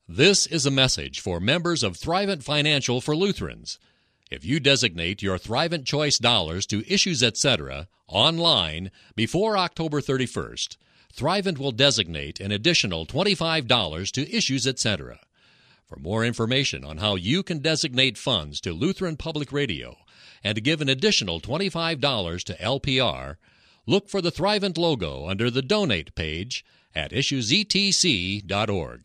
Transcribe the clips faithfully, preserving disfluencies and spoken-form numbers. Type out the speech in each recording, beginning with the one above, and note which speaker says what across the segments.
Speaker 1: This is a message for members of Thrivent Financial for Lutherans. If you designate your Thrivent Choice dollars to Issues Etc. online before October thirty-first, Thrivent will designate an additional twenty-five dollars to Issues Etc. For more information on how you can designate funds to Lutheran Public Radio and to give an additional twenty-five dollars to L P R, look for the Thrivent logo under the Donate page at issues e t c dot org.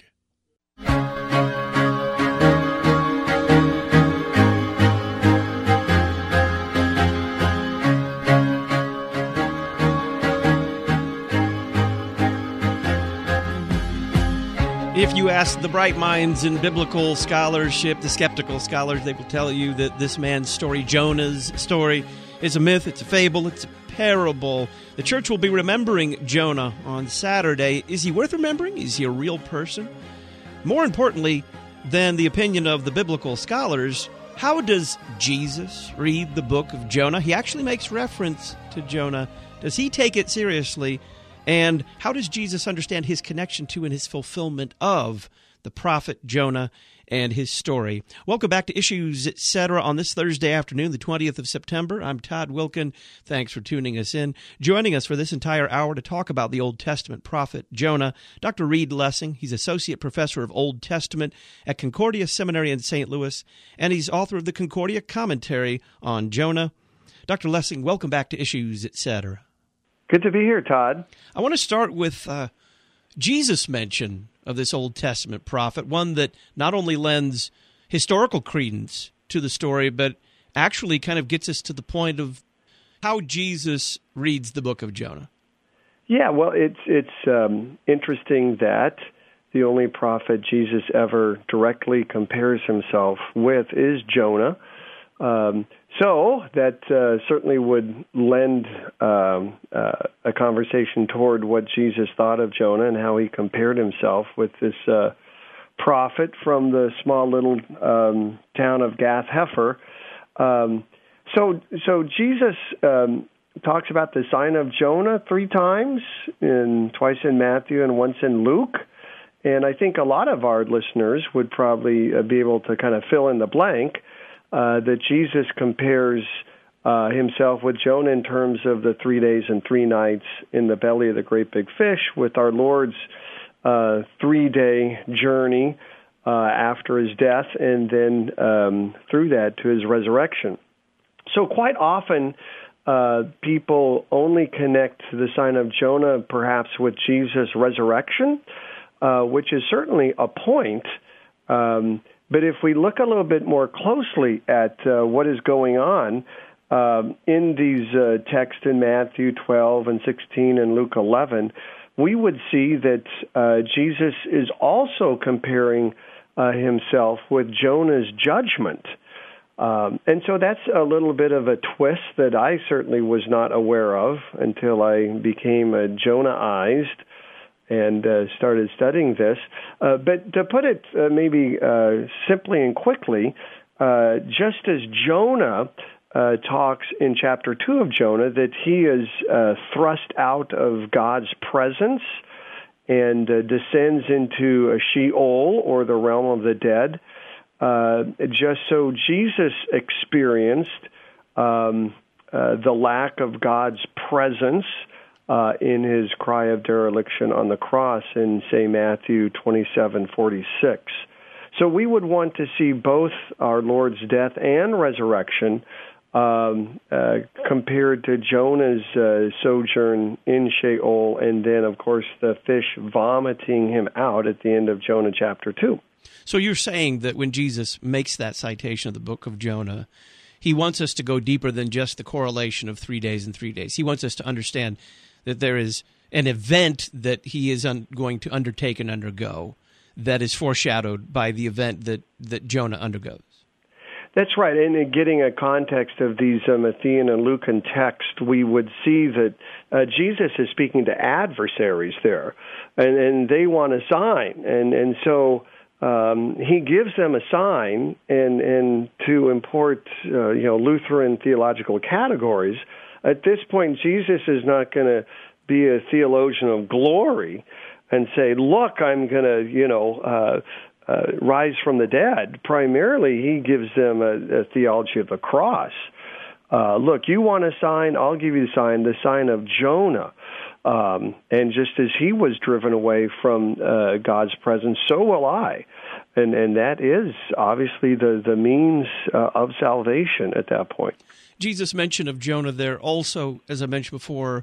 Speaker 2: If you ask the bright minds in biblical scholarship, the skeptical scholars, they will tell you that this man's story, Jonah's story, is a myth, it's a fable, it's a parable. The church will be remembering Jonah on Saturday. Is he worth remembering? Is he a real person? More importantly than the opinion of the biblical scholars, how does Jesus read the book of Jonah? He actually makes reference to Jonah. Does he take it seriously? And how does Jesus understand his connection to and his fulfillment of the prophet Jonah and his story? Welcome back to Issues Etc. on this Thursday afternoon, the twentieth of September. I'm Todd Wilkin. Thanks for tuning us in. Joining us for this entire hour to talk about the Old Testament prophet Jonah, Doctor Reed Lessing. He's Associate Professor of Old Testament at Concordia Seminary in Saint Louis, and he's author of the Concordia Commentary on Jonah. Doctor Lessing, welcome back to Issues Etc.
Speaker 3: Good to be here, Todd.
Speaker 2: I want to start with uh, Jesus' mention of this Old Testament prophet, one that not only lends historical credence to the story, but actually kind of gets us to the point of how Jesus reads the book of Jonah.
Speaker 3: Yeah, well, it's it's um, interesting that the only prophet Jesus ever directly compares himself with is Jonah. Um, so that uh, certainly would lend um, uh, a conversation toward what Jesus thought of Jonah and how he compared himself with this uh, prophet from the small little um, town of Gath-Hepher. Um, so, so Jesus um, talks about the sign of Jonah three times, in, twice in Matthew and once in Luke. And I think a lot of our listeners would probably uh, be able to kind of fill in the blank. Uh, that Jesus compares uh, himself with Jonah in terms of the three days and three nights in the belly of the great big fish, with our Lord's uh, three-day journey uh, after his death, and then um, through that to his resurrection. So quite often, uh, people only connect the sign of Jonah perhaps with Jesus' resurrection, uh, which is certainly a point. Um But if we look a little bit more closely at uh, what is going on um, in these uh, texts in Matthew twelve and sixteen and Luke eleven, we would see that uh, Jesus is also comparing uh, himself with Jonah's judgment. Um, and so that's a little bit of a twist that I certainly was not aware of until I became uh, Jonahized and uh, started studying this. Uh, but to put it uh, maybe uh, simply and quickly, uh, just as Jonah uh, talks in chapter two of Jonah that he is uh, thrust out of God's presence and uh, descends into a Sheol, or the realm of the dead, uh, just so Jesus experienced um, uh, the lack of God's presence Uh, in his cry of dereliction on the cross in, say, Matthew twenty-seven forty-six. So we would want to see both our Lord's death and resurrection um, uh, compared to Jonah's uh, sojourn in Sheol, and then, of course, the fish vomiting him out at the end of Jonah chapter two.
Speaker 2: So you're saying that when Jesus makes that citation of the book of Jonah, he wants us to go deeper than just the correlation of three days and three days. He wants us to understand that there is an event that he is un- going to undertake and undergo that is foreshadowed by the event that, that Jonah undergoes.
Speaker 3: That's right. And in getting a context of these uh, Matthean and Lucan texts, we would see that uh, Jesus is speaking to adversaries there, and, and they want a sign. And, and so um, he gives them a sign, and, and to import uh, you know, Lutheran theological categories, at this point, Jesus is not going to be a theologian of glory and say, look, I'm going to, you know, uh, uh, rise from the dead. Primarily, he gives them a, a theology of the cross. Uh, look, you want a sign? I'll give you the sign, the sign of Jonah. Um, and just as he was driven away from uh, God's presence, so will I. And and that is obviously the, the means uh, of salvation at that point.
Speaker 2: Jesus' mention of Jonah there also, as I mentioned before,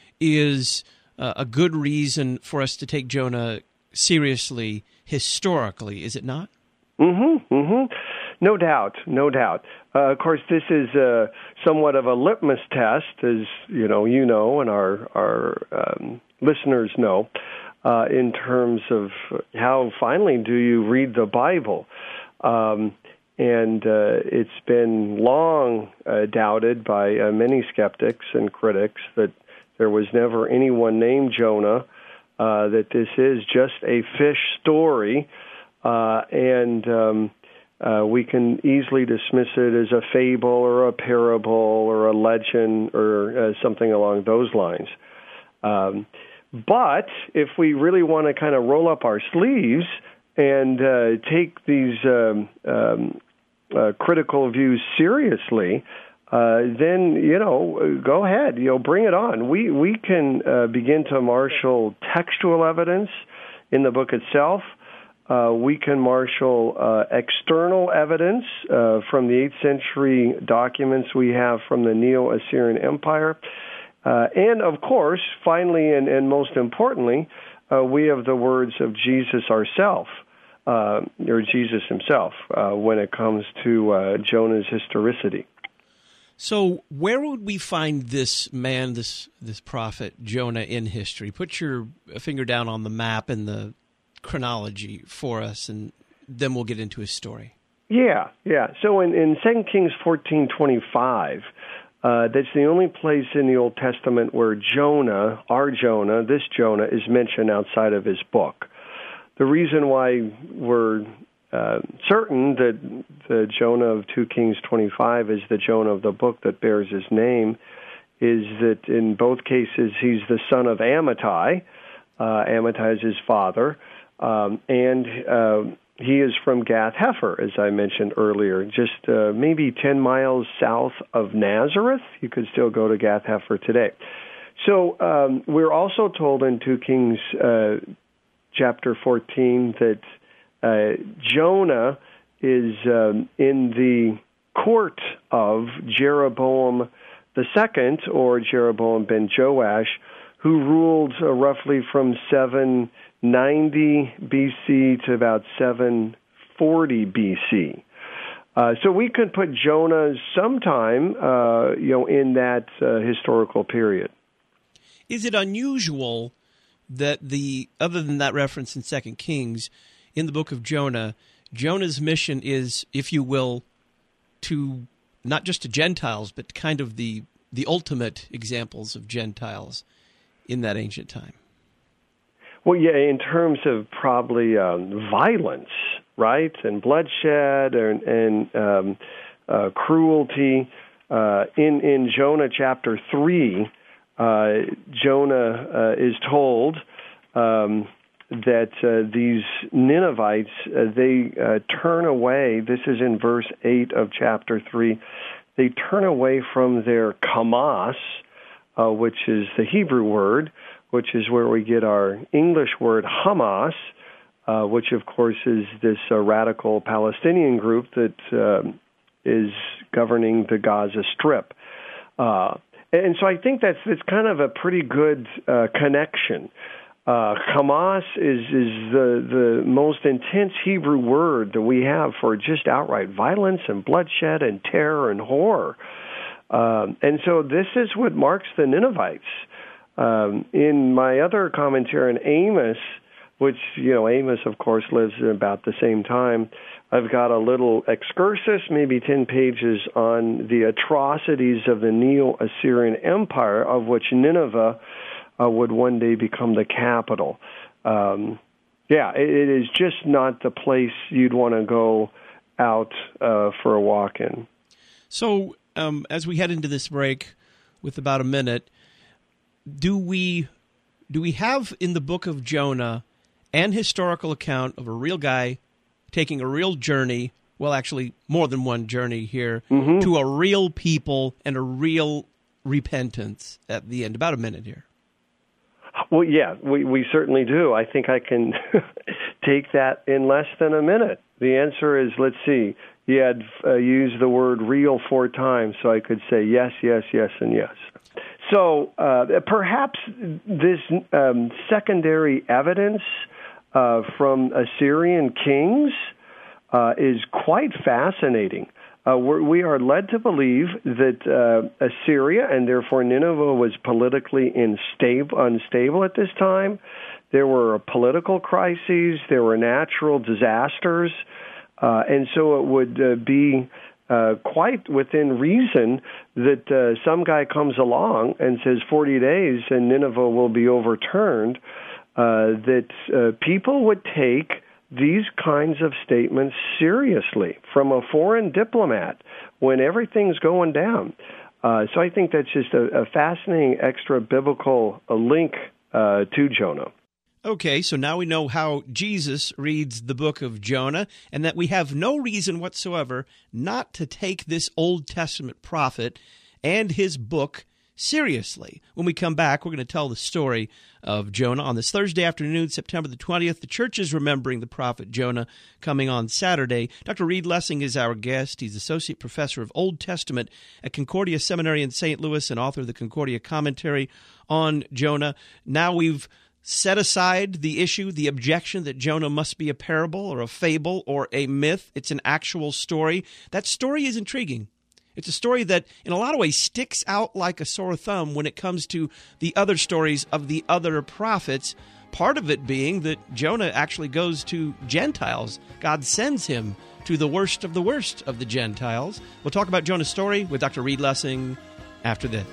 Speaker 2: is uh, a good reason for us to take Jonah seriously historically, is it not?
Speaker 3: Mm-hmm, mm-hmm. No doubt, no doubt. Uh, of course, this is uh, somewhat of a litmus test, as you know, you know, and our our um, listeners know, uh, in terms of how finally do you read the Bible. Um, and uh, it's been long uh, doubted by uh, many skeptics and critics that there was never anyone named Jonah, uh, that this is just a fish story, uh, and um, Uh, we can easily dismiss it as a fable or a parable or a legend or uh, something along those lines. Um, but if we really want to kind of roll up our sleeves and uh, take these um, um, uh, critical views seriously, uh, then, you know, go ahead, you know, bring it on. We, we can uh, begin to marshal textual evidence in the book itself. Uh, we can marshal uh, external evidence uh, from the eighth century documents we have from the Neo-Assyrian Empire. Uh, and, of course, finally and, and most importantly, uh, we have the words of Jesus ourself, uh, or Jesus himself, uh, when it comes to uh, Jonah's historicity.
Speaker 2: So where would we find this man, this this prophet, Jonah, in history? Put your finger down on the map and the chronology for us, and then we'll get into his story.
Speaker 3: Yeah, yeah. So in, in Second Kings fourteen twenty-five, uh, that's the only place in the Old Testament where Jonah, our Jonah, this Jonah, is mentioned outside of his book. The reason why we're uh, certain that the Jonah of Second Kings twenty-five is the Jonah of the book that bears his name is that in both cases he's the son of Amittai. Uh, Amittai is his father. Um, and uh, he is from Gath-Hepher, as I mentioned earlier, just uh, maybe ten miles south of Nazareth. You could still go to Gath-Hepher today. So um, we're also told in Second Kings uh, chapter fourteen that uh, Jonah is um, in the court of Jeroboam the Second, or Jeroboam ben Joash, who ruled uh, roughly from seven ninety B C to about seven forty B C. Uh, so we could put Jonah sometime, uh, you know, in that uh, historical period.
Speaker 2: Is it unusual that the, other than that reference in Second Kings, in the book of Jonah, Jonah's mission is, if you will, to not just to Gentiles, but kind of the the ultimate examples of Gentiles in that ancient time?
Speaker 3: Well, yeah, in terms of probably um, violence, right, and bloodshed and, and um, uh, cruelty. Uh, in in Jonah chapter three, uh, Jonah uh, is told um, that uh, these Ninevites uh, they uh, turn away. This is in verse eight of chapter three. They turn away from their kamas, uh, which is the Hebrew word, which is where we get our English word Hamas, uh, which, of course, is this uh, radical Palestinian group that uh, is governing the Gaza Strip. Uh, and so I think that's, that's kind of a pretty good uh, connection. Uh, Hamas is, is the, the most intense Hebrew word that we have for just outright violence and bloodshed and terror and horror. Um, and so this is what marks the Ninevites. Um, in my other commentary on Amos, which, you know, Amos, of course, lives at about the same time, I've got a little excursus, maybe ten pages, on the atrocities of the Neo-Assyrian Empire, of which Nineveh uh, would one day become the capital. Um, yeah, it, it is just not the place you'd want to go out uh, for a walk in.
Speaker 2: So um, as we head into this break with about a minute, Do we do we have in the book of Jonah an historical account of a real guy taking a real journey, well, actually more than one journey here,
Speaker 3: Mm-hmm.
Speaker 2: to a real people and a real repentance at the end. About a minute here.
Speaker 3: Well, yeah, we, we certainly do. I think I can take that in less than a minute. The answer is, let's see, you had uh, used the word real four times, so I could say yes, yes, yes, and yes. So uh, perhaps this um, secondary evidence uh, from Assyrian kings uh, is quite fascinating. Uh, we're, we are led to believe that uh, Assyria, and therefore Nineveh, was politically unstable, unstable at this time. There were political crises. There were natural disasters. Uh, and so it would uh, be uh, quite within reason that uh, some guy comes along and says forty days and Nineveh will be overturned, uh, that uh, people would take these kinds of statements seriously from a foreign diplomat when everything's going down. Uh, so I think that's just a, a fascinating extra-biblical uh, link uh, to Jonah.
Speaker 2: Okay, so now we know how Jesus reads the book of Jonah, and that we have no reason whatsoever not to take this Old Testament prophet and his book seriously. When we come back, we're going to tell the story of Jonah on this Thursday afternoon, September the twentieth. The church is remembering the prophet Jonah coming on Saturday. Doctor Reed Lessing is our guest. He's Associate Professor of Old Testament at Concordia Seminary in Saint Louis and author of the Concordia Commentary on Jonah. Now we've set aside the issue, the objection that Jonah must be a parable or a fable or a myth. It's an actual story. That story is intriguing. It's a story that, in a lot of ways, sticks out like a sore thumb when it comes to the other stories of the other prophets, part of it being that Jonah actually goes to Gentiles. God sends him to the worst of the worst of the Gentiles. We'll talk about Jonah's story with Doctor Reed Lessing after this.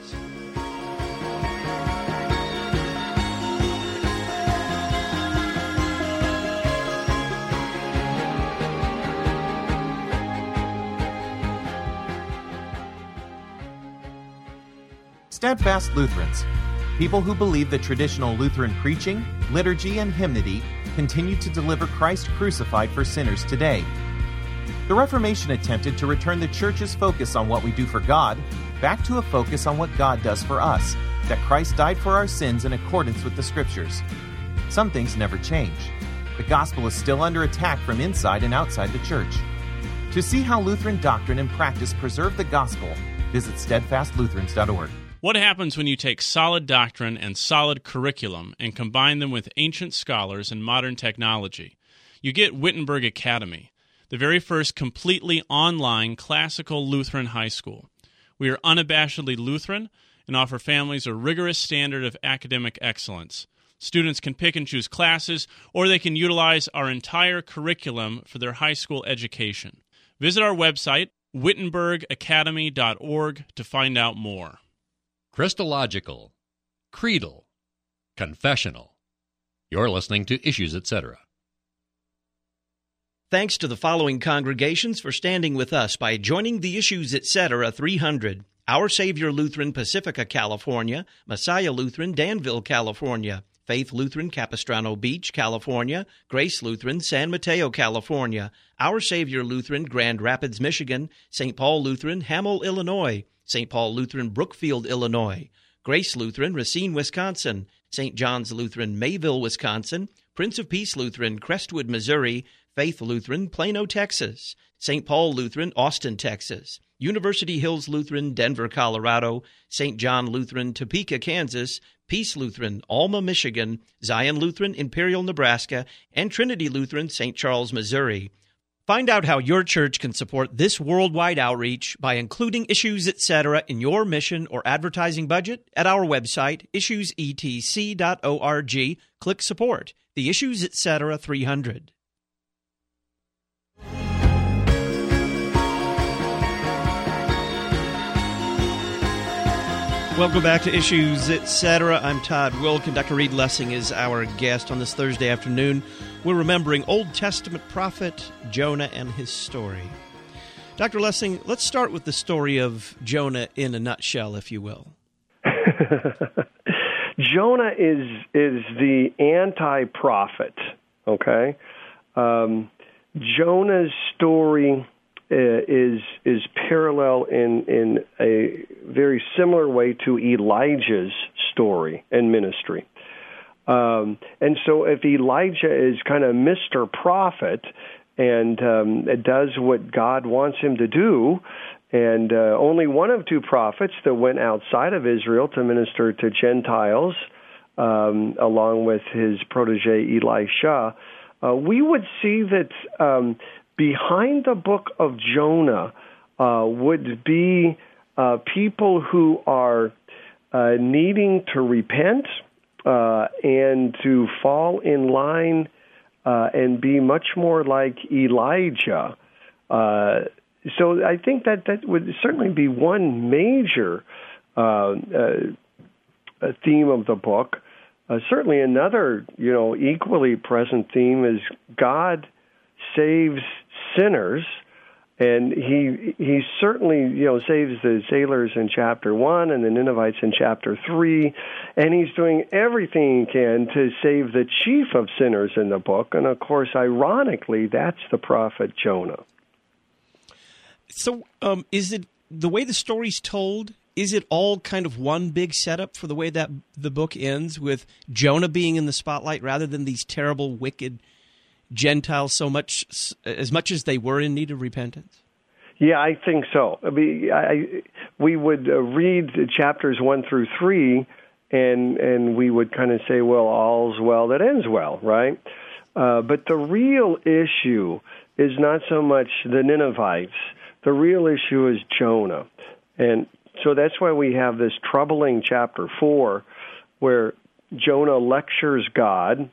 Speaker 4: Steadfast Lutherans, people who believe that traditional Lutheran preaching, liturgy, and hymnody continue to deliver Christ crucified for sinners today. The Reformation attempted to return the Church's focus on what we do for God back to a focus on what God does for us, that Christ died for our sins in accordance with the Scriptures. Some things never change. The gospel is still under attack from inside and outside the Church. To see how Lutheran doctrine and practice preserve the gospel, visit steadfast lutherans dot org.
Speaker 5: What happens when you take solid doctrine and solid curriculum and combine them with ancient scholars and modern technology? You get Wittenberg Academy, the very first completely online classical Lutheran high school. We are unabashedly Lutheran and offer families a rigorous standard of academic excellence. Students can pick and choose classes, or they can utilize our entire curriculum for their high school education. Visit our website, wittenberg academy dot org, to find out more.
Speaker 1: Christological, creedal, confessional. You're listening to Issues, et cetera.
Speaker 2: Thanks to the following congregations for standing with us by joining the Issues, et cetera three hundred. Our Savior Lutheran, Pacifica, California. Messiah Lutheran, Danville, California. Faith Lutheran, Capistrano Beach, California. Grace Lutheran, San Mateo, California. Our Savior Lutheran, Grand Rapids, Michigan. Saint Paul Lutheran, Hamel, Illinois. Saint Paul Lutheran, Brookfield, Illinois. Grace Lutheran, Racine, Wisconsin. Saint John's Lutheran, Mayville, Wisconsin. Prince of Peace Lutheran, Crestwood, Missouri. Faith Lutheran, Plano, Texas. Saint Paul Lutheran, Austin, Texas. University Hills Lutheran, Denver, Colorado. Saint John Lutheran, Topeka, Kansas. Peace Lutheran, Alma, Michigan. Zion Lutheran, Imperial, Nebraska. And Trinity Lutheran, Saint Charles, Missouri. Find out how your church can support this worldwide outreach by including Issues, et cetera in your mission or advertising budget at our website, issues e t c dot org. Click Support, the Issues, et cetera three hundred. Welcome back to Issues, et cetera. I'm Todd Wilkin. Doctor Reed Lessing is our guest on this Thursday afternoon. We're remembering Old Testament prophet Jonah and his story. Doctor Lessing, let's start with the story of Jonah in a nutshell, if you will.
Speaker 3: Jonah is is the anti-prophet, okay? Um, Jonah's story uh, is is parallel in in a very similar way to Elijah's story and ministry. Um, and so if Elijah is kind of Mister Prophet and um, does what God wants him to do, and uh, only one of two prophets that went outside of Israel to minister to Gentiles, um, along with his protege Elisha, uh, we would see that um, behind the book of Jonah uh, would be uh, people who are uh, needing to repent uh, and to fall in line uh, and be much more like Elijah. Uh, so I think that that would certainly be one major uh, uh, theme of the book. Uh, certainly another, you know, equally present theme is God saves sinners, and he he certainly, you know, saves the sailors in chapter one and the Ninevites in chapter three, and he's doing everything he can to save the chief of sinners in the book, and of course, ironically, that's the prophet Jonah.
Speaker 2: So, um, is it the way the story's told? Is it all kind of one big setup for the way that the book ends, with Jonah being in the spotlight rather than these terrible, wicked Gentiles, so much as much as they were in need of repentance?
Speaker 3: Yeah, I think so. I mean, I, we would uh, read chapters one through three, and and we would kind of say, well, all's well that ends well, right? Uh, but the real issue is not so much the Ninevites. The real issue is Jonah. And so that's why we have this troubling chapter four, where Jonah lectures God.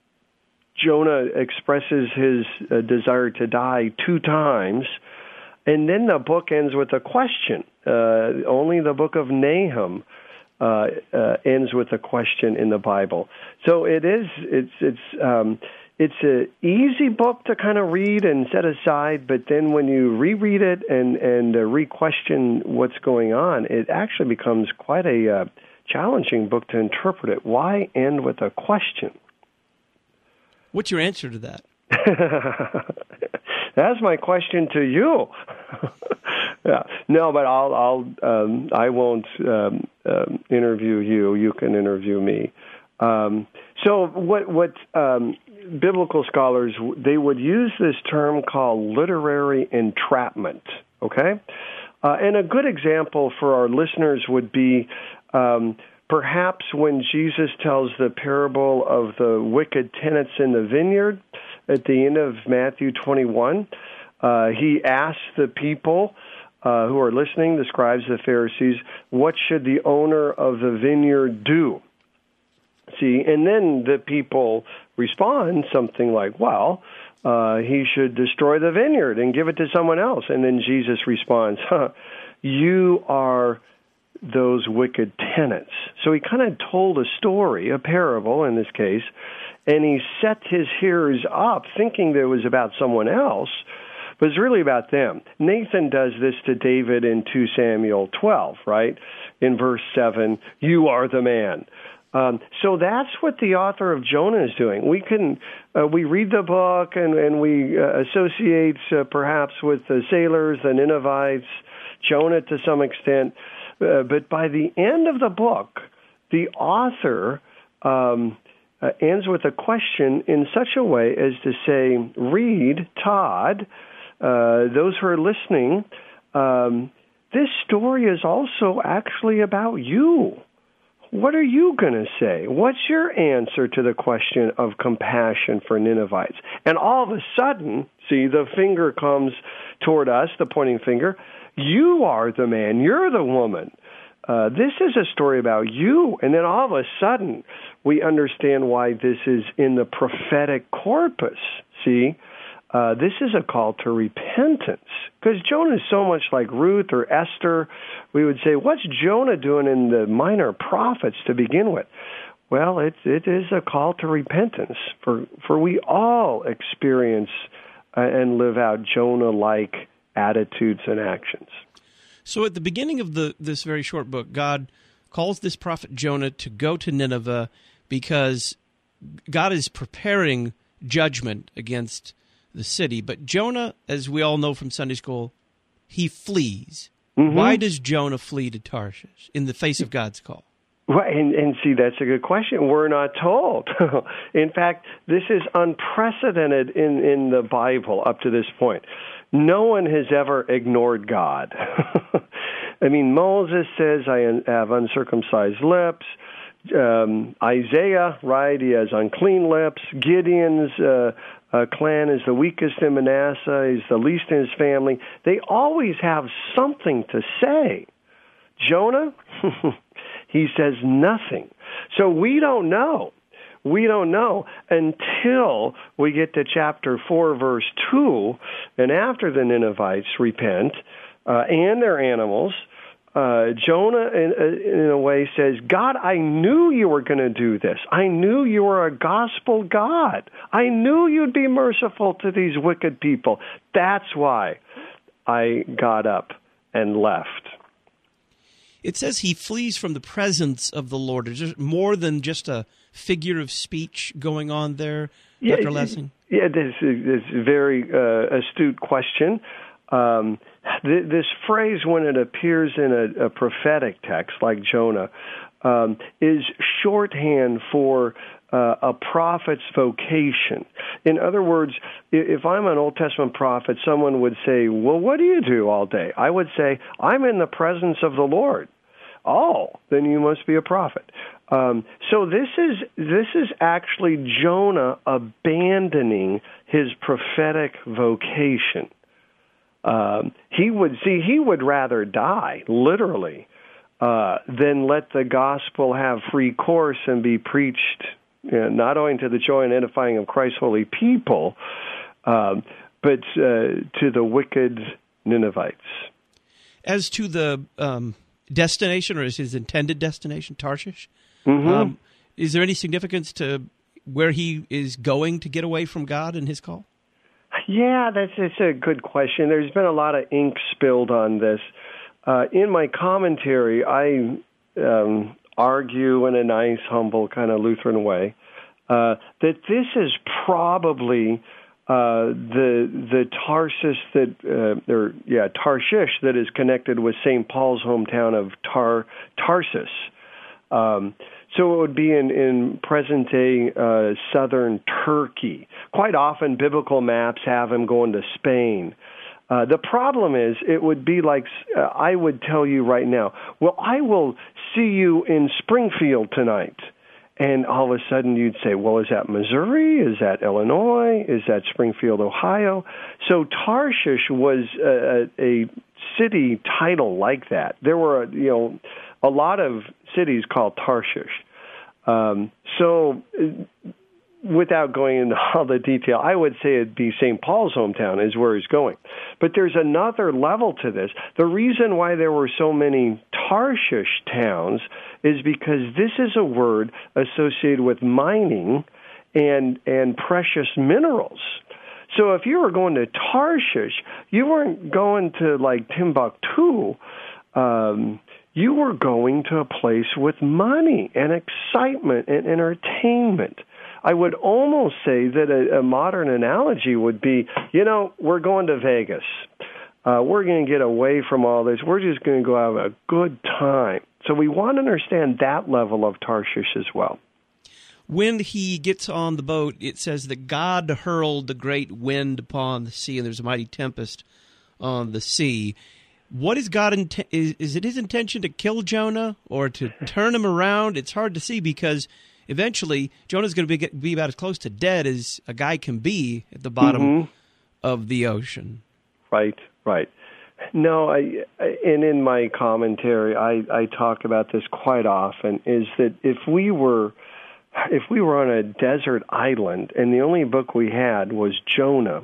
Speaker 3: Jonah expresses his uh, desire to die two times, and then the book ends with a question. Uh, only the book of Nahum uh, uh, ends with a question in the Bible. So it is it's it's um, it's an easy book to kind of read and set aside, but then when you reread it and and uh, re-question what's going on, it actually becomes quite a uh, challenging book to interpret it. Why end with a question?
Speaker 2: What's your answer to that?
Speaker 3: That's my question to you. Yeah, no, but I'll, I'll, um, I won't um, um, interview you. You can interview me. Um, so, what, what um, biblical scholars, they would use this term called literary entrapment. Okay, uh, and a good example for our listeners would be. Um, Perhaps when Jesus tells the parable of the wicked tenants in the vineyard at the end of Matthew twenty-one, uh, he asks the people uh, who are listening, the scribes, the Pharisees, what should the owner of the vineyard do? See, and then the people respond something like, well, uh, he should destroy the vineyard and give it to someone else. And then Jesus responds, huh, you are those wicked tenants. So he kind of told a story, a parable in this case, and he set his hearers up thinking that it was about someone else, but it's really about them. Nathan does this to David in Second Samuel twelve, right? In verse seven, you are the man. Um, so that's what the author of Jonah is doing. We can uh, we read the book and, and we uh, associate uh, perhaps with the sailors, the Ninevites, Jonah to some extent. Uh, but by the end of the book, the author um, uh, ends with a question in such a way as to say, read, Todd, uh, those who are listening, um, this story is also actually about you. What are you going to say? What's your answer to the question of compassion for Ninevites? And all of a sudden, see, the finger comes toward us, the pointing finger. You are the man. You're the woman. Uh, this is a story about you. And then all of a sudden, we understand why this is in the prophetic corpus. See, uh, this is a call to repentance. Because Jonah is so much like Ruth or Esther. We would say, what's Jonah doing in the minor prophets to begin with? Well, it, it is a call to repentance. For, for we all experience uh, and live out Jonah-like attitudes and actions.
Speaker 2: So at the beginning of the this very short book, God calls this prophet Jonah to go to Nineveh because God is preparing judgment against the city. But Jonah, as we all know from Sunday school, he flees.
Speaker 3: Mm-hmm.
Speaker 2: Why does Jonah flee to Tarshish in the face of God's call?
Speaker 3: Right, and, and see, that's a good question. We're not told. In fact, this is unprecedented in, in the Bible up to this point. No one has ever ignored God. I mean, Moses says, I have uncircumcised lips. Um, Isaiah, right, he has unclean lips. Gideon's uh, uh, clan is the weakest in Manasseh. He's the least in his family. They always have something to say. Jonah, he says nothing. So we don't know. We don't know until we get to chapter four, verse two, and after the Ninevites repent uh, and their animals, uh, Jonah, in, in a way, says, God, I knew you were going to do this. I knew you were a gospel God. I knew you'd be merciful to these wicked people. That's why I got up and left.
Speaker 2: It says he flees from the presence of the Lord. Is there more than just a figure of speech going on there, Doctor
Speaker 3: Yeah,
Speaker 2: Lessing?
Speaker 3: Yeah, this is, this is a very uh, astute question. Um, th- this phrase, when it appears in a, a prophetic text like Jonah, um, is shorthand for uh, a prophet's vocation. In other words, if I'm an Old Testament prophet, someone would say, well, what do you do all day? I would say, I'm in the presence of the Lord. Oh, then you must be a prophet. Um, so this is this is actually Jonah abandoning his prophetic vocation. Um, he would see he would rather die, literally, uh, than let the gospel have free course and be preached, you know, not only to the joy and edifying of Christ's holy people, um, but uh, to the wicked Ninevites.
Speaker 2: As to the um, destination, or is his intended destination, Tarshish,
Speaker 3: Mm-hmm.
Speaker 2: um, is there any significance to where he is going to get away from God and his call?
Speaker 3: Yeah, that's it's a good question. There's been a lot of ink spilled on this. Uh, in my commentary, I um, argue in a nice, humble, kind of Lutheran way uh, that this is probably uh, the the Tarsus that, uh, or yeah, Tarshish that is connected with Saint Paul's hometown of Tar Tarsus. Um, so it would be in, in present-day uh, southern Turkey. Quite often, biblical maps have him going to Spain. Uh, the problem is, it would be like uh, I would tell you right now, well, I will see you in Springfield tonight. And all of a sudden you'd say, well, is that Missouri? Is that Illinois? Is that Springfield, Ohio? So Tarshish was a, a city title like that. There were, you know, a lot of cities called Tarshish. Um, so without going into all the detail, I would say it'd be Saint Paul's hometown is where he's going. But there's another level to this. The reason why there were so many Tarshish towns is because this is a word associated with mining and and precious minerals. So if you were going to Tarshish, you weren't going to like Timbuktu. Um, you were going to a place with money and excitement and entertainment. I would almost say that a, a modern analogy would be, you know, we're going to Vegas. Uh, we're going to get away from all this. We're just going to go have a good time. So we want to understand that level of Tarshish as well.
Speaker 2: When he gets on the boat, it says that God hurled the great wind upon the sea, and there's a mighty tempest on the sea. What is God? Int- is, is it his intention to kill Jonah or to turn him around? It's hard to see because eventually Jonah's going to be, be about as close to dead as a guy can be at the bottom mm-hmm. of the ocean.
Speaker 3: Right, right. No, I, I, and in my commentary, I, I talk about this quite often, is that if we were if we were on a desert island and the only book we had was Jonah,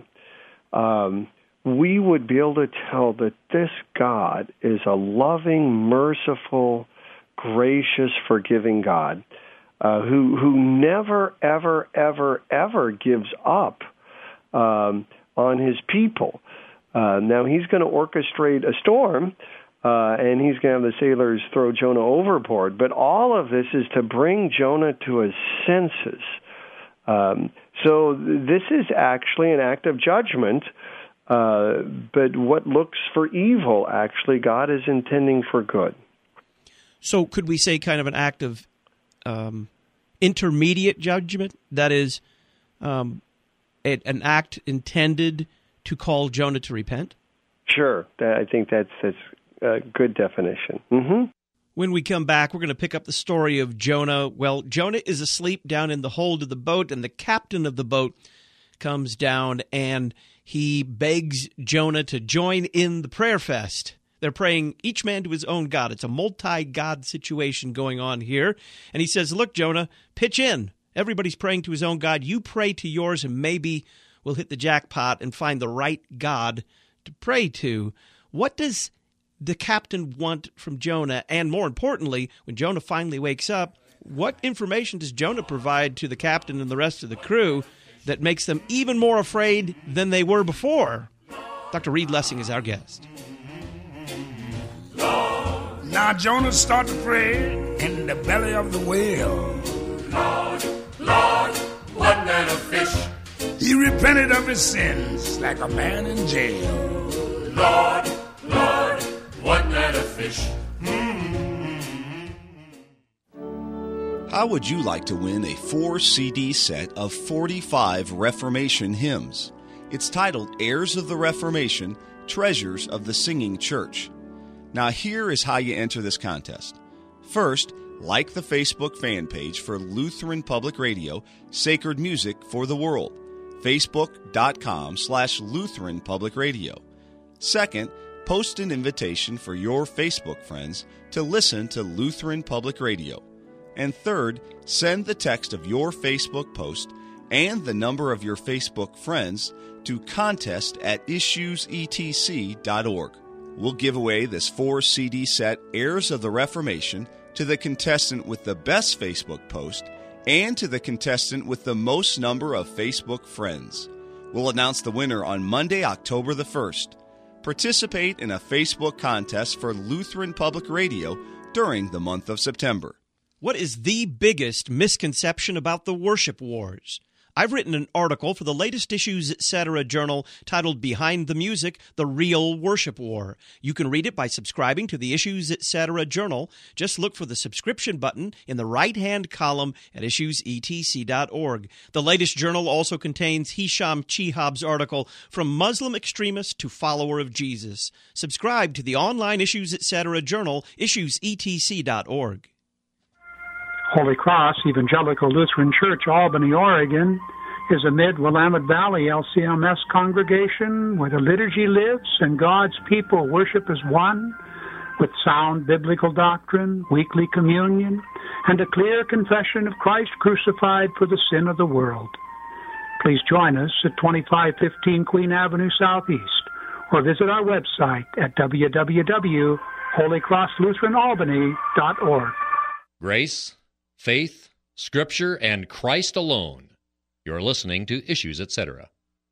Speaker 3: um, we would be able to tell that this God is a loving, merciful, gracious, forgiving God uh, who who never, ever, ever, ever gives up um, on his people. Uh, now, he's going to orchestrate a storm, uh, and he's going to have the sailors throw Jonah overboard. But all of this is to bring Jonah to his senses. Um, So this is actually an act of judgment, uh, but what looks for evil, actually, God is intending for good.
Speaker 2: So could we say kind of an act of um, intermediate judgment? That is, um, it, an act intended to call Jonah to repent?
Speaker 3: Sure. That, I think that's, that's a good definition. Mm-hmm.
Speaker 2: When we come back, we're going to pick up the story of Jonah. Well, Jonah is asleep down in the hold of the boat, and the captain of the boat comes down, and he begs Jonah to join in the prayer fest. They're praying each man to his own God. It's a multi-God situation going on here. And he says, look, Jonah, pitch in. Everybody's praying to his own God. You pray to yours, and maybe we'll hit the jackpot and find the right God to pray to. What does the captain want from Jonah? And more importantly, when Jonah finally wakes up, what information does Jonah provide to the captain and the rest of the crew that makes them even more afraid than they were before? Doctor Reed Lessing is our guest.
Speaker 6: Now Jonah started to pray in the belly of the whale.
Speaker 7: Lord, Lord, what man of fish?
Speaker 6: He repented of his sins like a man in jail.
Speaker 7: Lord, Lord, what man of fish?
Speaker 8: How would you like to win a four C D set of forty-five Reformation hymns? It's titled Heirs of the Reformation, Treasures of the Singing Church. Now here is how you enter this contest. First, like the Facebook fan page for Lutheran Public Radio, Sacred Music for the World, facebook.com slash Lutheran Public Radio. Second, post an invitation for your Facebook friends to listen to Lutheran Public Radio. And third, send the text of your Facebook post and the number of your Facebook friends to contest at issues e t c dot org. We'll give away this four C D set, Heirs of the Reformation, to the contestant with the best Facebook post and to the contestant with the most number of Facebook friends. We'll announce the winner on Monday, October the first. Participate in a Facebook contest for Lutheran Public Radio during the month of September.
Speaker 2: What is the biggest misconception about the worship wars? I've written an article for the latest Issues Etc. journal titled Behind the Music, The Real Worship War. You can read it by subscribing to the Issues Etc. journal. Just look for the subscription button in the right-hand column at issues e t c dot org. The latest journal also contains Hisham Chihab's article, From Muslim Extremist to Follower of Jesus. Subscribe to the online Issues Etc. journal, issues e t c dot org.
Speaker 9: Holy Cross Evangelical Lutheran Church, Albany, Oregon, is a mid-Willamette Valley L C M S congregation where the liturgy lives and God's people worship as one, with sound biblical doctrine, weekly communion, and a clear confession of Christ crucified for the sin of the world. Please join us at twenty-five fifteen Queen Avenue Southeast, or visit our website at w w w dot holy cross lutheran albany dot org.
Speaker 1: Grace, faith, Scripture, and Christ alone. You're listening to Issues, et cetera.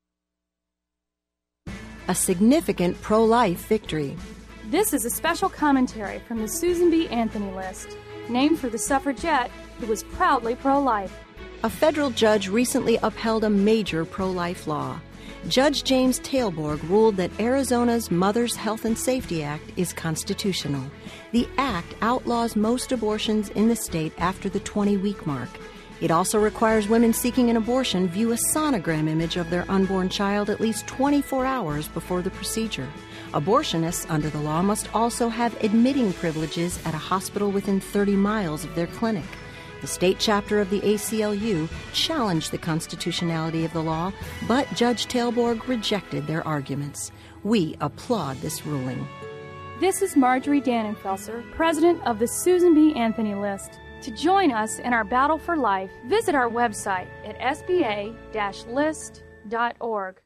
Speaker 10: A significant pro-life victory.
Speaker 11: This is a special commentary from the Susan B. Anthony List, named for the suffragette who was proudly pro-life.
Speaker 10: A federal judge recently upheld a major pro-life law. Judge James Tailborg ruled that Arizona's Mother's Health and Safety Act is constitutional. The act outlaws most abortions in the state after the twenty-week mark. It also requires women seeking an abortion view a sonogram image of their unborn child at least twenty-four hours before the procedure. Abortionists under the law must also have admitting privileges at a hospital within thirty miles of their clinic. The state chapter of the A C L U challenged the constitutionality of the law, but Judge Tailborg rejected their arguments. We applaud this ruling.
Speaker 11: This is Marjorie Dannenfelser, president of the Susan B. Anthony List. To join us in our battle for life, visit our website at s b a dash list dot org.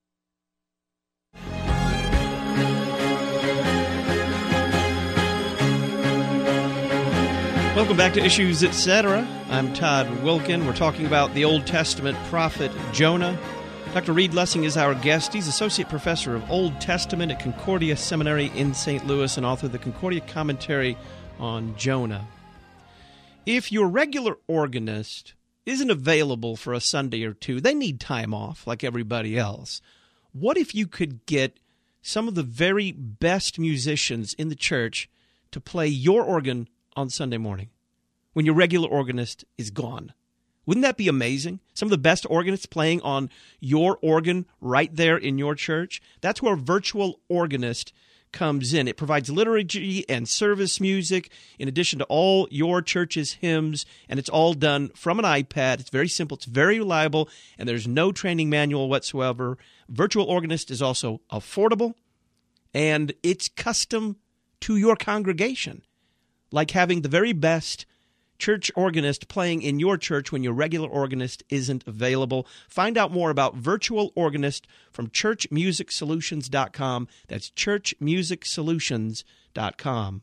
Speaker 2: Welcome back to Issues, et cetera. I'm Todd Wilkin. We're talking about the Old Testament prophet Jonah. Doctor Reed Lessing is our guest. He's Associate Professor of Old Testament at Concordia Seminary in Saint Louis and author of the Concordia Commentary on Jonah. If your regular organist isn't available for a Sunday or two. They need time off like everybody else. What if you could get some of the very best musicians in the church to play your organ on Sunday morning when your regular organist is gone? Wouldn't that be amazing? Some of the best organists playing on your organ right there in your church. That's where Virtual Organist comes in. It provides liturgy and service music in addition to all your church's hymns, and it's all done from an iPad. It's very simple. It's very reliable, and there's no training manual whatsoever. Virtual Organist is also affordable, and it's custom to your congregation, like having the very best church organist playing in your church when your regular organist isn't available. Find out more about Virtual Organist from church music solutions dot com. That's church music solutions dot com.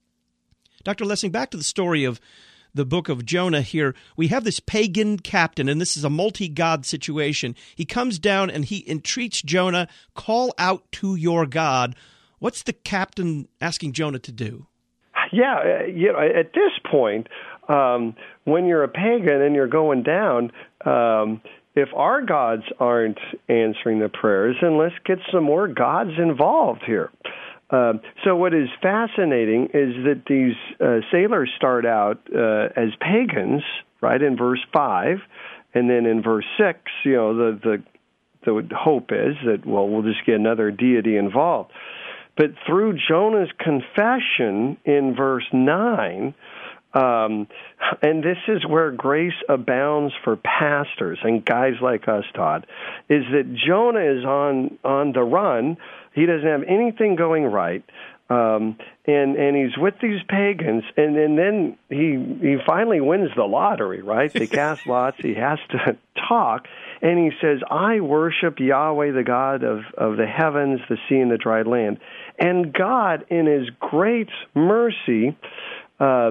Speaker 2: Doctor Lessing, back to the story of the book of Jonah here. We have this pagan captain, and this is a multi-god situation. He comes down and he entreats Jonah, call out to your God. What's the captain asking Jonah to do?
Speaker 3: Yeah, uh, you know, at this point, um, when you're a pagan and you're going down, um, if our gods aren't answering the prayers, then let's get some more gods involved here. Um, so what is fascinating is that these uh, sailors start out uh, as pagans, right, in verse five, and then in verse six, you know, the, the, the hope is that, well, we'll just get another deity involved. But through Jonah's confession in verse nine, um, and this is where grace abounds for pastors and guys like us, Todd, is that Jonah is on, on the run. He doesn't have anything going right, um, and and he's with these pagans, and, and then he he finally wins the lottery, right? They cast lots. He has to talk. And he says, I worship Yahweh, the God of, of the heavens, the sea, and the dry land. And God, in his great mercy, uh,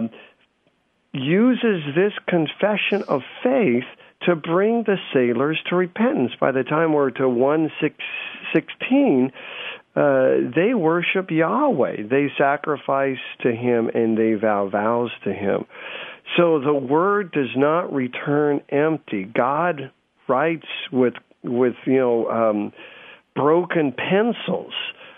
Speaker 3: uses this confession of faith to bring the sailors to repentance. By the time we're to one sixteen, uh, they worship Yahweh. They sacrifice to him, and they vow vows to him. So the word does not return empty. God writes with with you know um, broken pencils.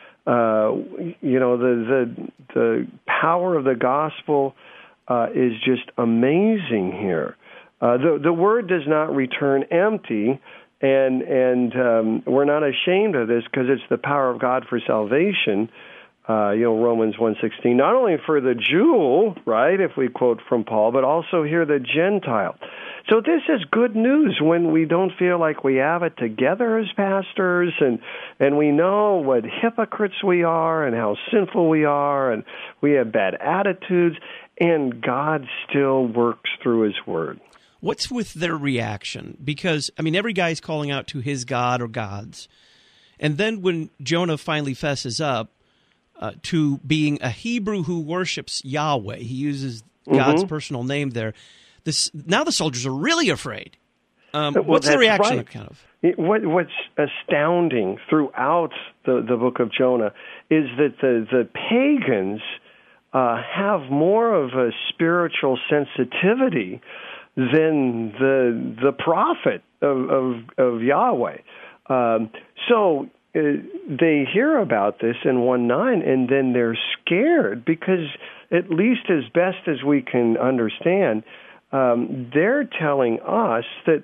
Speaker 3: Uh, you know the the the power of the gospel uh, is just amazing here. Uh, the the word does not return empty, and and um, we're not ashamed of this because it's the power of God for salvation. Uh, you know, Romans one sixteen, not only for the Jew, right, if we quote from Paul, but also here the Gentile. So this is good news when we don't feel like we have it together as pastors, and and we know what hypocrites we are and how sinful we are, and we have bad attitudes, and God still works through his word.
Speaker 2: What's with their reaction? Because, I mean, every guy's calling out to his God or gods. And then when Jonah finally fesses up, Uh, to being a Hebrew who worships Yahweh. He uses God's mm-hmm. personal name there. This, now the soldiers are really afraid. Um,
Speaker 3: well,
Speaker 2: what's the reaction?
Speaker 3: Right.
Speaker 2: Kind of?
Speaker 3: It, what, what's astounding throughout the, the book of Jonah is that the, the pagans uh, have more of a spiritual sensitivity than the the prophet of, of, of Yahweh. Um, so Uh, they hear about this in one nine, and then they're scared because, at least as best as we can understand, um, they're telling us that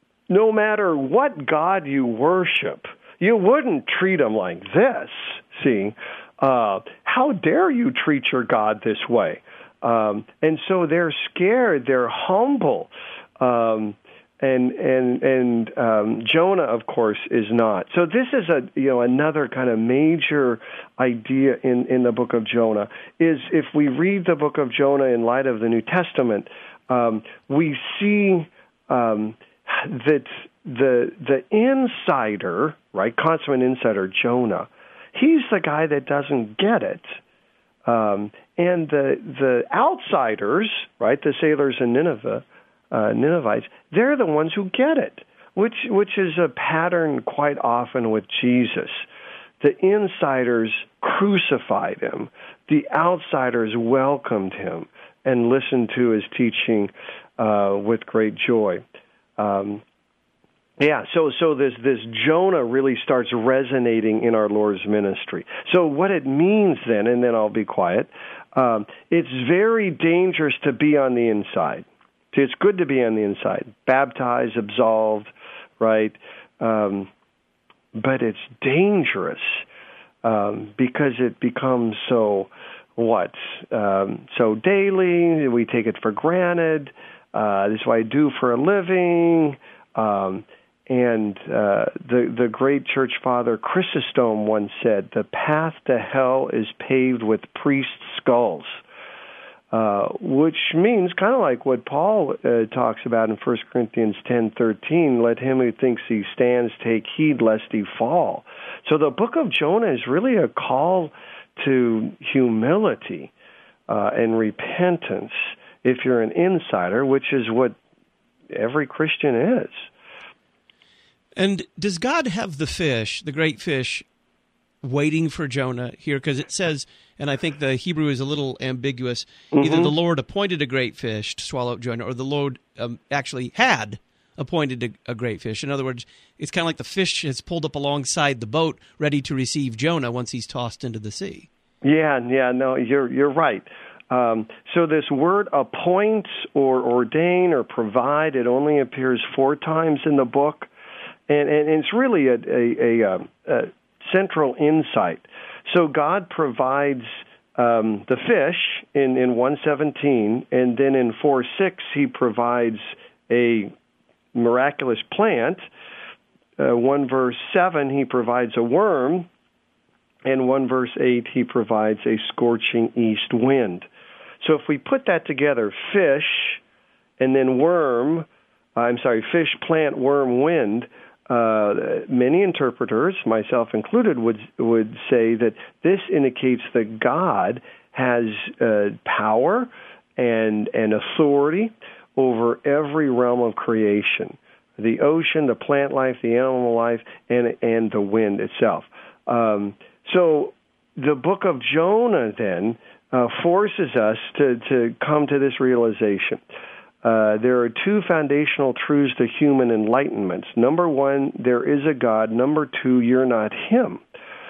Speaker 3: no matter what God you worship, you wouldn't treat him like this. See, uh, how dare you treat your God this way? Um, and so they're scared. They're humble. Um, And and and um, Jonah, of course, is not. So this is a you know another kind of major idea in, in the book of Jonah is if we read the book of Jonah in light of the New Testament, um, we see um, that the the insider, right, consummate insider, Jonah, he's the guy that doesn't get it, um, and the the outsiders, right, the sailors in Nineveh. Uh, Ninevites, they're the ones who get it, which which is a pattern quite often with Jesus. The insiders crucified him. The outsiders welcomed him and listened to his teaching uh, with great joy. Um, yeah, so so this this Jonah really starts resonating in our Lord's ministry. So what it means then, and then I'll be quiet, um, it's very dangerous to be on the inside. See, it's good to be on the inside, baptized, absolved, right? Um, but it's dangerous um, because it becomes so, what? Um, so daily, we take it for granted. Uh, this is what I do for a living. Um, and uh, the, the great church father Chrysostom once said, the path to hell is paved with priest skulls. Uh, which means kind of like what Paul uh, talks about in First Corinthians ten thirteen, let him who thinks he stands take heed lest he fall. So the book of Jonah is really a call to humility uh, and repentance if you're an insider, which is what every Christian is.
Speaker 2: And does God have the fish, the great fish, waiting for Jonah here? Because it says, and I think the Hebrew is a little ambiguous, mm-hmm. either the Lord appointed a great fish to swallow up Jonah, or the Lord um, actually had appointed a, a great fish. In other words, it's kind of like the fish has pulled up alongside the boat, ready to receive Jonah once he's tossed into the sea.
Speaker 3: Yeah, yeah, no, you're you're right. Um, so this word appoint or ordain or provide, it only appears four times in the book, and, and it's really a, a, a, a central insight. So God provides um, the fish in, in one seventeen, and then in four six he provides a miraculous plant. Uh, one verse seven he provides a worm, and one verse eight he provides a scorching east wind. So if we put that together, fish and then worm, I'm sorry, fish, plant, worm, wind, Uh, many interpreters, myself included, would would say that this indicates that God has uh, power and and authority over every realm of creation, the ocean, the plant life, the animal life, and and the wind itself. Um, so the book of Jonah then uh, forces us to, to come to this realization. Uh, there are two foundational truths to human enlightenment. Number one, there is a God. Number two, you're not him.